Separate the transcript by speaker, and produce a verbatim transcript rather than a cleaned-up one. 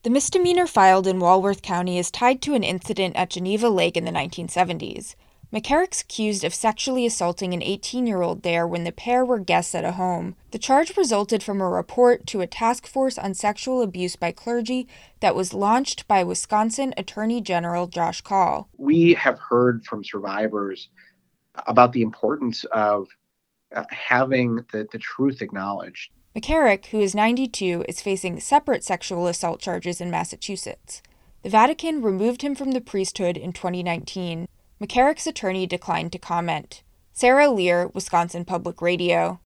Speaker 1: The misdemeanor filed in Walworth County is tied to an incident at Geneva Lake in the nineteen seventies. McCarrick's accused of sexually assaulting an eighteen-year-old there when the pair were guests at a home. The charge resulted from a report to a task force on sexual abuse by clergy that was launched by Wisconsin Attorney General Josh Kaul.
Speaker 2: We have heard from survivors about the importance of uh, having the, the truth acknowledged.
Speaker 1: McCarrick, who is ninety-two, is facing separate sexual assault charges in Massachusetts. The Vatican removed him from the priesthood in twenty nineteen. McCarrick's attorney declined to comment. Sarah Lear, Wisconsin Public Radio.